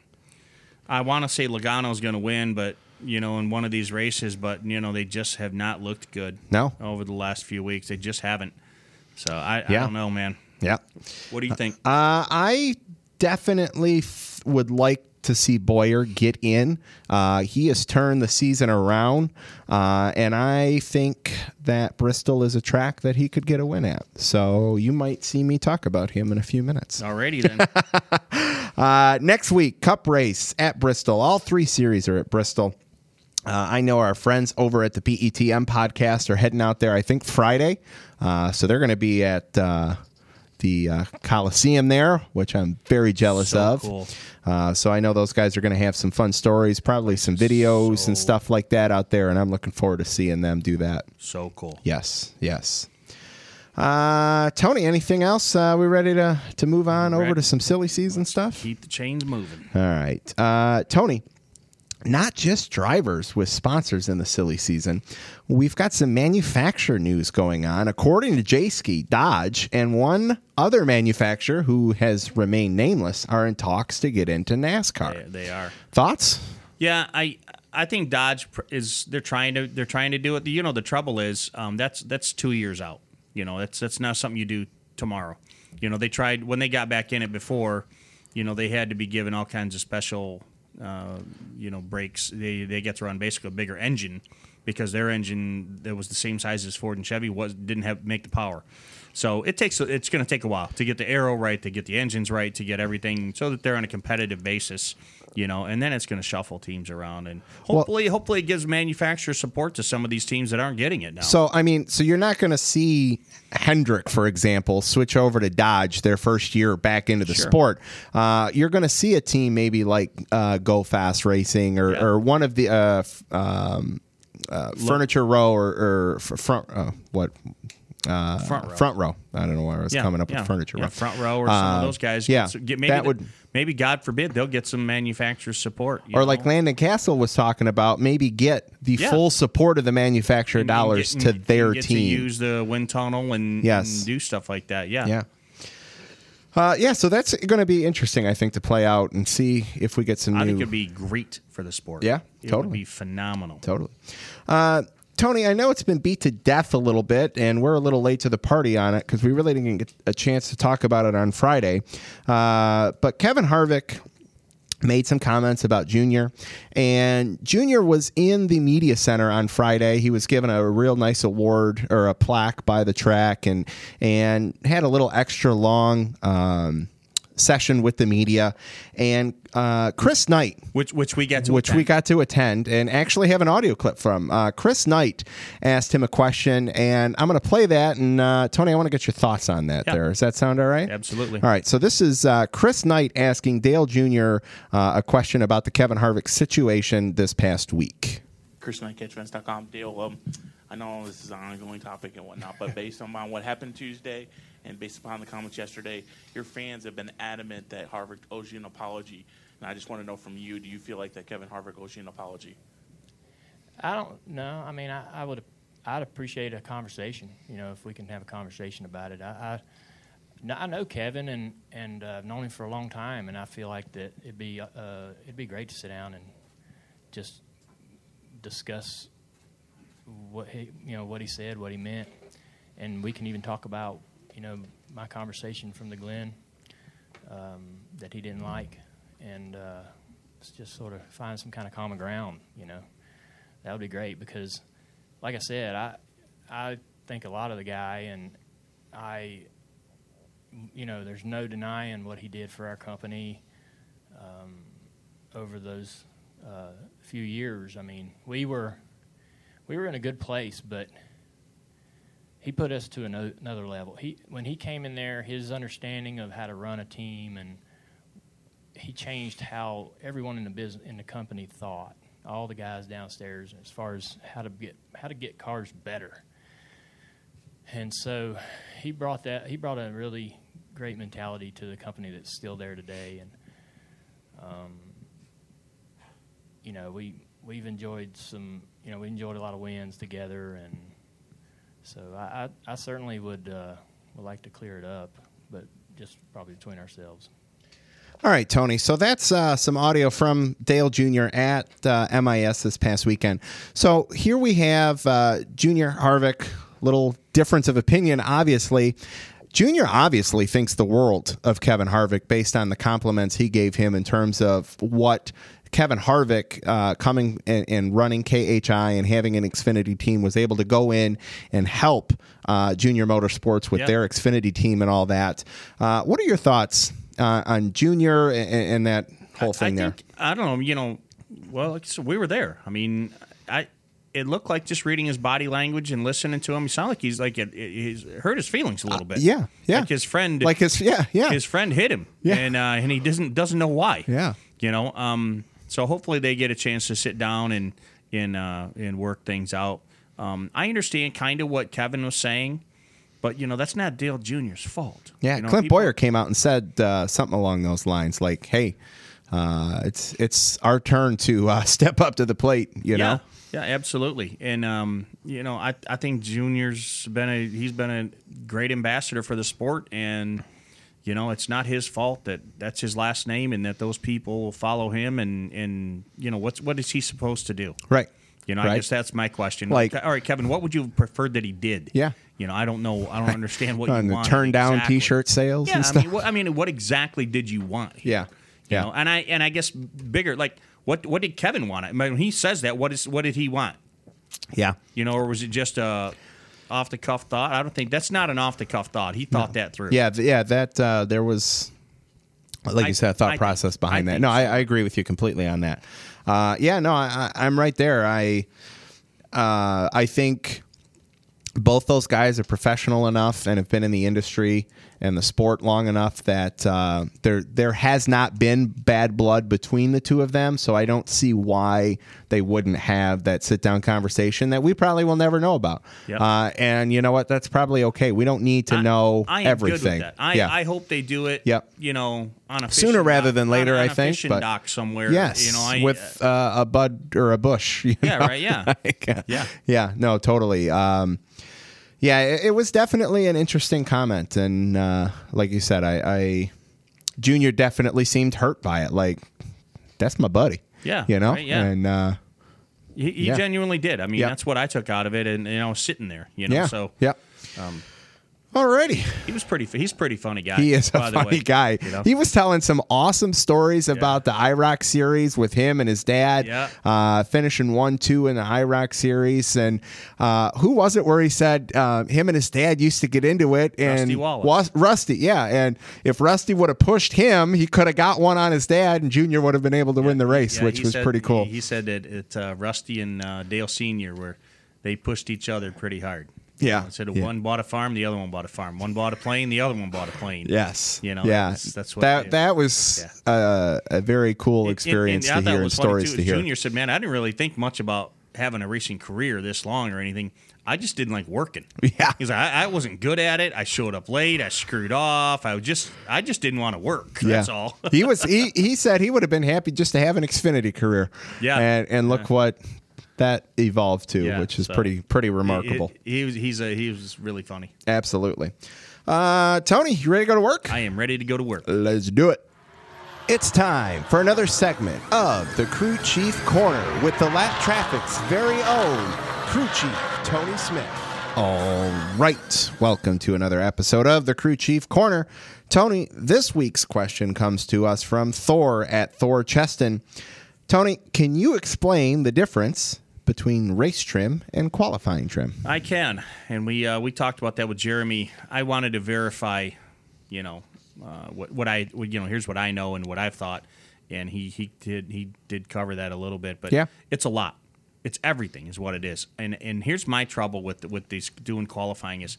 I want to say Logano's going to win, but you know, in one of these races, but you know, they just have not looked good. No. Over the last few weeks, they just haven't. So I, I Yeah. don't know, man. Yeah. What do you think? Uh, I definitely f- would like to see Boyer get in. Uh, he has turned the season around, uh, and I think that Bristol is a track that he could get a win at. So you might see me talk about him in a few minutes. Alrighty then. Uh, next week, Cup race at Bristol. All three series are at Bristol. Uh, I know our friends over at the P E T M podcast are heading out there, I think, Friday. Uh, so they're going to be at uh, the uh, Coliseum there, which I'm very jealous So of. cool. Uh, so I know those guys are going to have some fun stories, probably some videos So- and stuff like that out there, and I'm looking forward to seeing them do that. So cool. Yes, yes. Uh, Tony, anything else? Uh, we ready to, to move on over Ready. to some silly season stuff? Keep the chains moving. All right. Uh, Tony, not just drivers with sponsors in the silly season. We've got some manufacturer news going on. According to J-Ski, Dodge and one other manufacturer who has remained nameless are in talks to get into NASCAR. They, they are. Thoughts? Yeah, I I think Dodge pr- is they're trying to they're trying to do it. You know, the trouble is um, that's that's two years out. You know, that's that's not something you do tomorrow. You know, they tried when they got back in it before. You know, they had to be given all kinds of special, uh, you know, brakes. They they get to run basically a bigger engine because their engine that was the same size as Ford and Chevy was didn't have make the power. So it takes it's going to take a while to get the aero right, to get the engines right, to get everything so that they're on a competitive basis, you know, and then it's going to shuffle teams around and hopefully hopefully it gives manufacturer support to some of these teams that aren't getting it now. So, I mean, so you're not going to see Hendrick, for example, switch over to Dodge their first year back into the Sure. sport. Uh, you're going to see a team maybe like uh, Go Fast Racing or, Yeah. or one of the uh, f- um, uh, Furniture Row or, or f- front, uh, what? uh, front row. Front row. I don't know why I was Yeah, coming up yeah, with furniture. yeah, row. front row or some Uh, of those guys. yeah, get, some- get, maybe that the- would- maybe God forbid they'll get some manufacturer support, you Or know? like Landon Castle was talking about, maybe get the Yeah. full support of the manufacturer And- and dollars get- to and- their and get team. to use the wind tunnel and, Yes. and do stuff like that. Yeah, Yeah. Uh, yeah, so that's going to be interesting, I think, to play out and see if we get some I new. think it'd be great for the sport. Yeah, it totally. would be phenomenal. Totally. Uh, Tony, I know it's been beat to death a little bit, and we're a little late to the party on it because we really didn't get a chance to talk about it on Friday. Uh, but Kevin Harvick made some comments about Junior, and Junior was in the media center on Friday. He was given a real nice award or a plaque by the track, and and had a little extra long um, session with the media. And uh, Chris Knight, Which which we get to which attend. we got to attend and actually have an audio clip from. Uh, Chris Knight asked him a question, and I'm going to play that. And uh, Tony, I want to get your thoughts on that. Yeah. There, does that sound all right? Absolutely. All right. So this is uh, Chris Knight asking Dale Junior Uh, a question about the Kevin Harvick situation this past week. Chris Knight, catch fence dot com. Dale, um, I know this is an ongoing topic and whatnot, but based on what happened Tuesday and based upon the comments yesterday, your fans have been adamant that Harvick owes you an apology. And I just want to know from you, do you feel like that Kevin Harvick owes you an apology? I don't know. I mean, I, I would, I'd appreciate a conversation. You know, if we can have a conversation about it. I, I, I know Kevin, and and uh, I've known him for a long time, and I feel like that it'd be, uh, it'd be great to sit down and just discuss what he, you know, what he said, what he meant, and we can even talk about, you know, my conversation from the Glen um, that he didn't like, and uh, let's just sort of find some kind of common ground, you know. That would be great because, like I said, I I think a lot of the guy, and I, you know, there's no denying what he did for our company um, over those uh, few years. I mean, we were we were in a good place, but he put us to ano- another level. He when he came in there, his understanding of how to run a team, and he changed how everyone in the business in the company thought. All the guys downstairs, as far as how to get how to get cars better. And so he brought that he brought a really great mentality to the company that's still there today. And um, you know, we we've enjoyed some you know we enjoyed a lot of wins together, and so I I, I certainly would uh, would like to clear it up, but just probably between ourselves. All right, Tony. So that's uh, some audio from Dale Junior at uh, M I S this past weekend. So here we have uh, Junior Harvick, little difference of opinion, obviously. Junior obviously thinks the world of Kevin Harvick based on the compliments he gave him in terms of what Kevin Harvick uh, coming and, and running K H I and having an Xfinity team was able to go in and help uh, Junior Motorsports with Yep. their Xfinity team and all that. Uh, what are your thoughts Uh, on Junior and, and that whole thing I there? think, I don't know. You know, well, like I said, we were there. I mean, I it looked like just reading his body language and listening to him. He sounded like he's like it, it, he's hurt his feelings a little bit. yeah, yeah. Like his friend, Like his, yeah, yeah. his friend hit him. Yeah. and uh, and he doesn't doesn't know why. Yeah. you know. Um, so hopefully they get a chance to sit down and and uh, and work things out. Um, I understand kind of what Kevin was saying. But, you know, that's not Dale Junior's fault. Yeah, you know, Clint people- Boyer came out and said uh, something along those lines, like, "Hey, uh, it's it's our turn to uh, step up to the plate." You yeah, know, yeah, absolutely. And um, you know, I I think Junior's been a he's been a great ambassador for the sport, and you know, it's not his fault that that's his last name and that those people follow him, and and you know, what's what is he supposed to do? right? You know, right. I guess that's my question. Like- all right, Kevin, what would you have preferred that he did? Yeah. You know, I don't know. I don't understand what On you the want. turn down exactly. T-shirt sales Yeah, and I stuff. mean, what, I mean, what exactly did you want? Here? Yeah, You yeah. know, and I and I guess bigger, like what what did Kevin want? I mean, when he says that, what is what did he want? Yeah, You know, or was it just a off the cuff thought? I don't think that's not an off the cuff thought. He thought that through. yeah, th- yeah. That uh, there was, like I- you said, a thought I think- process behind I that. think No, I, so. I agree with you completely on that. Uh, yeah, no, I, I- I'm right there. I uh, I think both those guys are professional enough and have been in the industry and the sport long enough that uh, there there has not been bad blood between the two of them. So I don't see why they wouldn't have that sit down conversation that we probably will never know about. Yep. Uh, and you know what? That's probably okay. We don't need to I, know I am everything. Good with that. I, yeah. I hope they do it. Yep. You know, on a Sooner fishing rather dock, than later, on, on I a think. Fishing But dock somewhere. yes, You know, I, with uh, a bud or a bush. You Yeah. know? Right. Yeah. Like, uh, Yeah. Yeah. No. Totally. Um, yeah. It, it was definitely an interesting comment, and uh, like you said, I, I Junior definitely seemed hurt by it. Like, that's my buddy. Yeah. You know. Right, yeah. And uh, He, he Yeah. genuinely did. I mean, Yep. that's what I took out of it, and you know, sitting there, you know. yeah. So Yep. um, Alrighty. he was pretty. He's a pretty funny guy. He is a by the funny way, guy. you know? He was telling some awesome stories about the I R O C series with him and his dad, Yeah. uh, finishing one, two in the I R O C series. And uh, who was it where he said uh, him and his dad used to get into it? And Rusty Wallace. Was, Rusty, yeah. And if Rusty would have pushed him, he could have got one on his dad, and Junior would have been able to win the race, Yeah, which he was said- pretty cool. He, he said that it, uh, Rusty and uh, Dale Senior were they pushed each other pretty hard. Yeah. You know, instead of Yeah. one bought a farm, the other one bought a farm. One bought a plane, the other one bought a plane. Yes. You know, Yeah. that's- that's what that they- that was uh, a very cool experience And- and to I thought hear it and was funny, stories too, to is hear. Junior said, "Man, I didn't really think much about having a racing career this long or anything. I just didn't like working. Yeah. He's like, I, I wasn't good at it. I showed up late. I screwed off. I just, I just didn't want to work. That's yeah. all. he was. He, he said he would have been happy just to have an Xfinity career. Yeah. And and look Yeah. what that evolved to, Yeah, which is so- pretty pretty remarkable. He, he was, he's a, he was really funny. Absolutely. Uh, Tony, you ready to go to work? I am ready to go to work. Let's do it. It's time for another segment of the Crew Chief Corner with the Lap Traffic's very own Crew Chief, Tony Smith. All right. Welcome to another episode of the Crew Chief Corner. Tony, this week's question comes to us from Thor at Thor Cheston. Tony, can you explain the difference between race trim and qualifying trim? I can, and we uh, we talked about that with Jeremy. I wanted to verify, you know, uh, what what I you know here's what I know and what I've thought, and he he did he did cover that a little bit, but Yeah. it's a lot. It's everything is what it is, and and here's my trouble with with these doing qualifying is,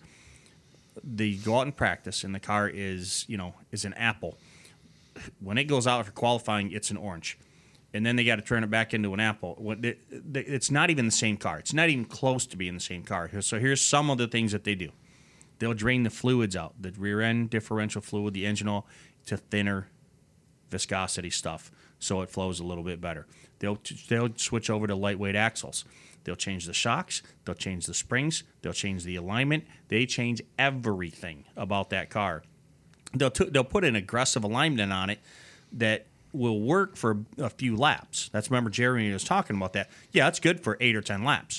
they go out and practice, and the car is you know is an apple. When it goes out for qualifying, it's an orange. And then they got to turn it back into an apple. What it- It's not even the same car. It's not even close to being the same car. So here's some of the things that they do. They'll drain the fluids out, the rear end differential fluid, the engine oil, to thinner viscosity stuff, so it flows a little bit better. They'll they'll switch over to lightweight axles. They'll change the shocks. They'll change the springs. They'll change the alignment. They change everything about that car. They'll t- they'll put an aggressive alignment on it that will work for a few laps. That's remember Jeremy was talking about that. Yeah, it's good for eight or ten laps.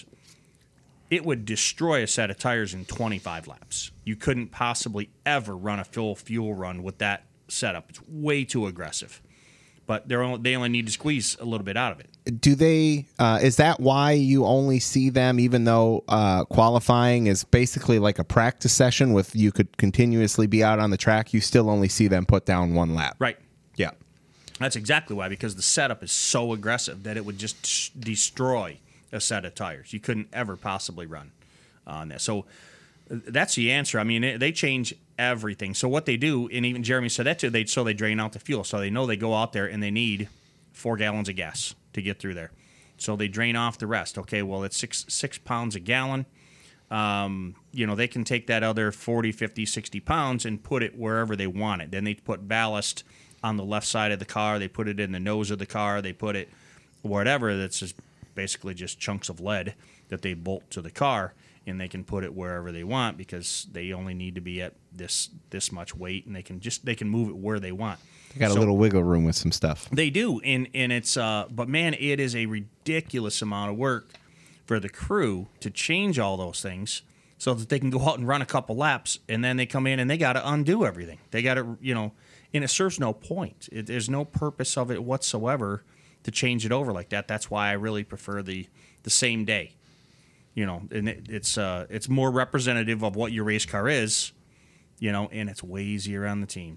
It would destroy a set of tires in twenty-five laps. You couldn't possibly ever run a full fuel run with that setup. It's way too aggressive. But they're only, they only need to squeeze a little bit out of it. Do they? Uh, is that why you only see them, even though uh, qualifying is basically like a practice session with you could continuously be out on the track? You still only see them put down one lap. Right. Yeah. That's exactly why, because the setup is so aggressive that it would just s- destroy a set of tires. You couldn't ever possibly run on that. So uh, that's the answer. I mean, it, they change everything. So what they do, and even Jeremy said that too, they so they drain out the fuel. So they know they go out there and they need four gallons of gas to get through there. So they drain off the rest. Okay, well, it's six six pounds a gallon. Um, you know, they can take that other forty, fifty, sixty pounds and put it wherever they want it. Then they put ballast on the left side of the car. They put it in the nose of the car. They put it whatever. That's just basically just chunks of lead that they bolt to the car, and they can put it wherever they want because they only need to be at this this much weight, and they can just they can move it where they want. They got So- a little wiggle room with some stuff. They do, and and it's uh, but man, it is a ridiculous amount of work for the crew to change all those things so that they can go out and run a couple laps, and then they come in and they got to undo everything. They got to, you know, and it serves no point. It, there's no purpose of it whatsoever to change it over like that. That's why I really prefer the the same day. You know, and it, it's uh, it's more representative of what your race car is, you know, and it's way easier on the teams.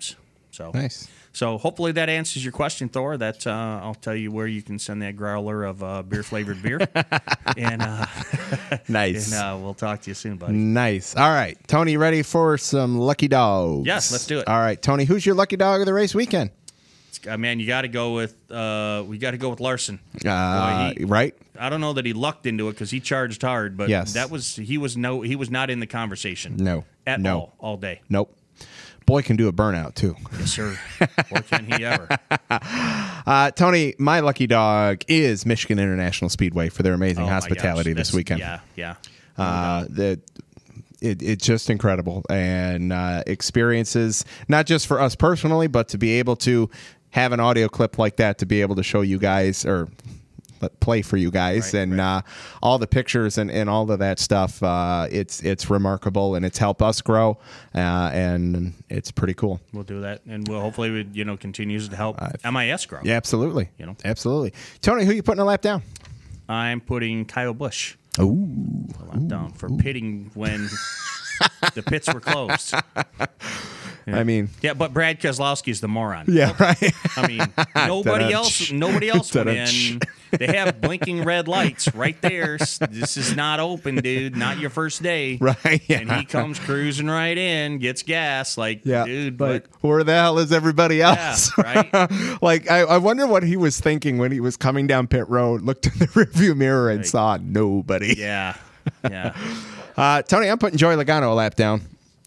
So Nice. So hopefully that answers your question, Thor. That uh, I'll tell you where you can send that growler of uh, beer flavored beer, and uh, Nice. and uh, we'll talk to you soon, buddy. Nice. All right, Tony, ready for some lucky dogs? Yes, let's do it. All right, Tony, who's your lucky dog of the race weekend? Uh, man, you got to go with uh, we got to go with Larson. Uh, Boy, he- right? I don't know that he lucked into it because he charged hard, but Yes. that was he was no he was not in the conversation. No. at No. all all day. Nope. Boy can do a burnout too. Yes, sir. Or can he ever? Uh, Tony, my lucky dog is Michigan International Speedway for their amazing Oh, my hospitality gosh. this That's- weekend. Yeah, yeah. Uh, the it, it's just incredible and uh, experiences not just for us personally, but to be able to have an audio clip like that to be able to show you guys or let- play for you guys Right, and right. Uh, all the pictures and, and all of that stuff. Uh, it's it's remarkable and it's helped us grow uh, and it's pretty cool. We'll do that, and we'll hopefully we, you know continues to help M I S grow. Yeah, absolutely. You know. absolutely. Tony, who you putting a lap down? I'm putting Kyle Busch Ooh, a lap down for pitting when the pits were closed. I mean, Yeah, but Brad Keselowski's the moron. yeah, right. I mean, nobody Ta-da. else. Nobody else went Ta-da. in. They have blinking red lights right there. This is not open, dude. Not your first day. Right, yeah. And he comes cruising right in, gets gas. Like, Yeah, dude, like but where the hell is everybody else? right. Like I, I wonder what he was thinking when he was coming down pit road, looked in the rearview mirror and Right. saw nobody. yeah, yeah. Uh, Tony, I'm putting Joey Logano a lap down.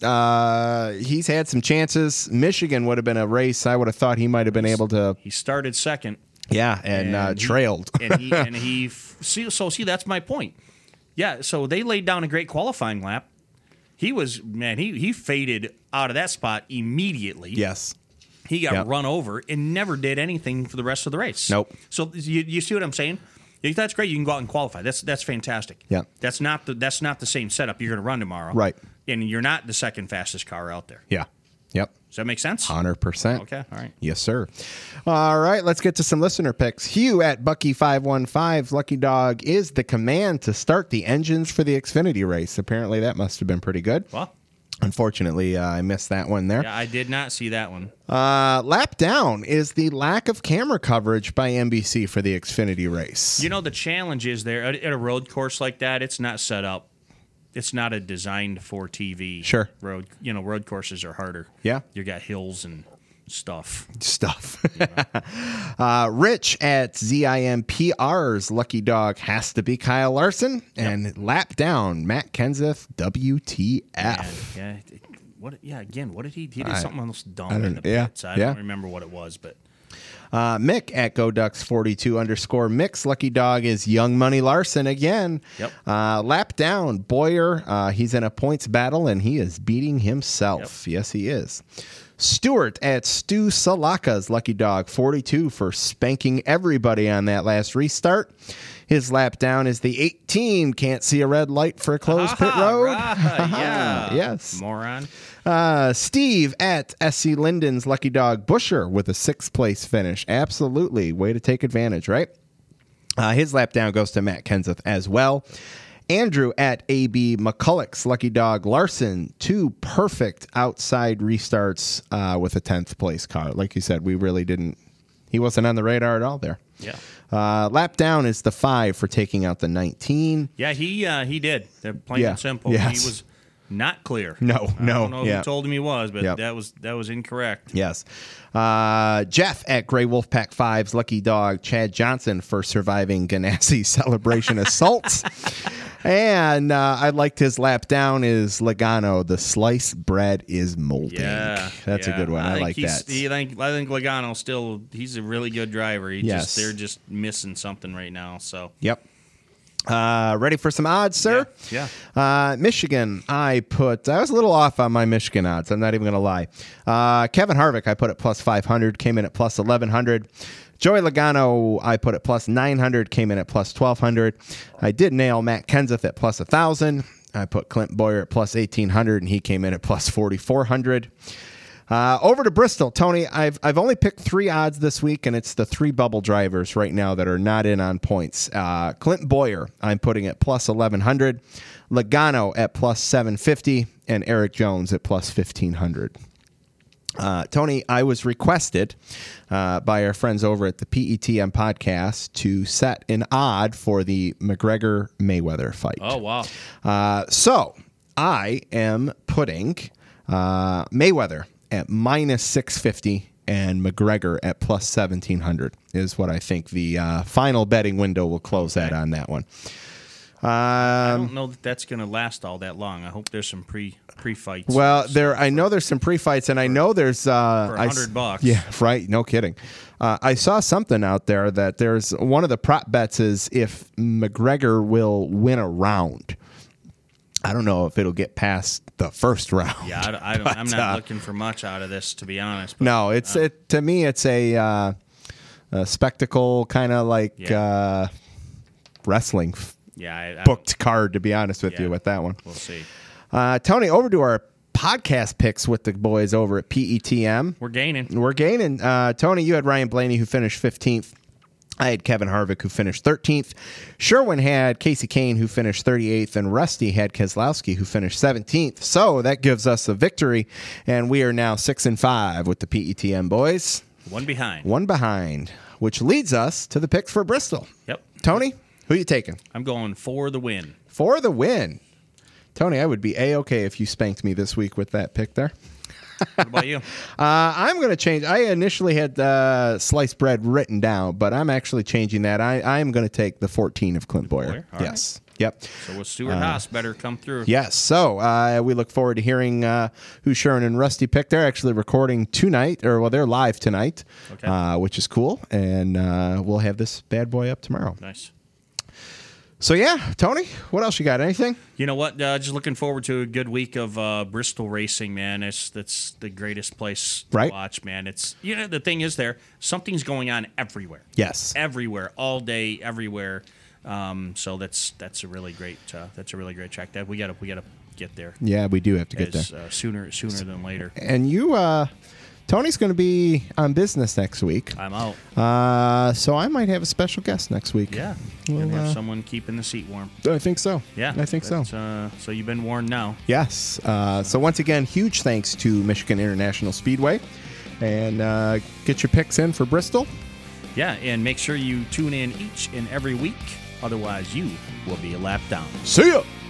Uh, he's had some chances. Michigan would have been a race I would have thought he might have been able to. He started second. Yeah, and, uh, he- trailed. and he and he f- see so see that's my point. Yeah, so they laid down a great qualifying lap. He was man, he he faded out of that spot immediately. Yes. He got Yep. run over and never did anything for the rest of the race. Nope. So you, you see what I'm saying? Yeah, that's great. You can go out and qualify. That's that's fantastic. Yeah. That's not the that's not the same setup you're going to run tomorrow. Right. And you're not the second fastest car out there. Yeah. Yep. Does that make sense? one hundred percent. Okay. All right. Yes, sir. All right, let's get to some listener picks. Hugh at Bucky five one five, lucky dog is the command to start the engines for the Xfinity race. Apparently, that must have been pretty good. Well, Unfortunately, uh, I missed that one there. yeah, I did not see that one. Uh, lap down is the lack of camera coverage by N B C for the Xfinity race. You know, the challenge is there at, at a road course like that, it's not set up. It's not a designed for T V. Sure. Road, you know, road courses are harder. Yeah. You got hills and stuff. Stuff. uh, Rich at Z I M P R's lucky dog has to be Kyle Larson. And lap down, Matt Kenseth, W T F. Yeah. yeah. What? Yeah. Again, what did he? He did I- something else dumb I in don't- the yeah, pits. I yeah. don't remember what it was, but Uh, Mick at GoDucks forty-two underscore Mick's lucky dog is Young Money Larson again. Yep. Uh, lap down, Boyer. Uh, he's in a points battle and he is beating himself. Yes, he is. Stewart at Stu Salaka's lucky dog forty-two for spanking everybody on that last restart. His lap down is the eighteen. Can't see a red light for a closed pit Aha, road. right, yeah. Yes. Moron. Uh, Steve at S C Linden's lucky dog Busher with a sixth place finish. Absolutely. Way to take advantage, right? Uh, his lap down goes to Matt Kenseth as well. Andrew at A B McCulloch's lucky dog Larson. Two perfect outside restarts uh, with a tenth place car. Like you said, we really didn't. He wasn't on the radar at all there. Yeah. Uh, lap down is the five for taking out the nineteen. Yeah. He uh, he did. They're plain Yeah. and simple. Yes. He was not clear. No, I no, don't know yeah. who told him he was, but Yep. that was that was incorrect. Yes. Uh, Jeff at Grey Wolf Pack five's lucky dog Chad Johnson for surviving Ganassi celebration assaults. And uh, I liked his lap down is Logano. The sliced bread is molding. Yeah, That's yeah. a good one. I, think like he's- that. He think, I think Logano still he's a really good driver. He Yes. just they're just missing something right now. So Yep. Uh, ready for some odds, sir? Yeah. Uh, Michigan, I put, I was a little off on my Michigan odds. I'm not even going to lie. Uh, Kevin Harvick, I put at plus five hundred, came in at plus eleven hundred. Joey Logano, I put at plus nine hundred, came in at plus twelve hundred. I did nail Matt Kenseth at plus one thousand. I put Clint Boyer at plus eighteen hundred, and he came in at plus forty-four hundred. Uh, over to Bristol, Tony. I've I've only picked three odds this week, and it's the three bubble drivers right now that are not in on points. Uh, Clint Boyer, I'm putting at plus eleven hundred. Logano at plus seven fifty, and Eric Jones at plus fifteen hundred. Uh, Tony, I was requested uh, by our friends over at the P E T M podcast to set an odd for the McGregor-Mayweather fight. Oh, wow. Uh, so I am putting uh, Mayweather at minus six fifty and McGregor at plus seventeen hundred is what I think the uh, final betting window will close Okay. at on that one. I Um, don't know that that's going to last all that long. I hope there's some pre pre fights. well, there I know there's some pre-fights, and I know there's uh, for I a s- hundred bucks. Yeah, right. No kidding. Uh, I saw something out there that there's one of the prop bets is if McGregor will win a round. I don't know if it'll get past the first round. Yeah, I, I don't, I'm But, not uh, looking for much out of this, to be honest. But, No, it's it to me. It's a, uh, a spectacle, kind of like Yeah. uh, wrestling f- yeah, I, I, booked card. To be honest with Yeah. you, with that one, We'll see. uh, Tony, over to our podcast picks with the boys over at P E T M. We're gaining. We're gaining. Uh, Tony, you had Ryan Blaney, who finished fifteenth. I had Kevin Harvick, who finished thirteenth. Sherwin had Casey Kane, who finished thirty-eighth. And Rusty had Keselowski, who finished seventeenth. So that gives us a victory. And we are now six and five with the P E T M boys. One behind. One behind, which leads us to the picks for Bristol. Yep. Tony, who you taking? I'm going for the win. For the win. Tony, I would be A-okay if you spanked me this week with that pick there. What about you? Uh, I'm going to change. I initially had uh, sliced bread written down, but I'm actually changing that. I, I am going to take the fourteen of Clint Boyer. Boyer? All Yes. Yep. So with Stuart Haas better come through. Yes. So uh, we look forward to hearing uh, who Sharon and Rusty picked. They're actually recording tonight, or well, they're live tonight, Okay. uh, which is cool. And uh, we'll have this bad boy up tomorrow. Nice. So yeah, Tony, what else you got? Anything? You know what? Uh, just looking forward to a good week of uh, Bristol racing, man. It's that's the greatest place to Right. watch, man. It's you know the thing is there something's going on everywhere, Yes. everywhere, all day, everywhere. Um, so that's that's a really great uh, that's a really great track. That we gotta we gotta get there Yeah, we do have to get as, there. uh, sooner sooner than later. And you, uh, Tony's going to be on business next week. I'm out. Uh, so I might have a special guest next week. Yeah, Well, gonna have uh, someone keeping the seat warm. I think so. Yeah, I think so. that's, Uh, so you've been warned now. Yes. Uh, so once again, huge thanks to Michigan International Speedway. And uh, get your picks in for Bristol. Yeah, and make sure you tune in each and every week. Otherwise, you will be a lap down. See ya.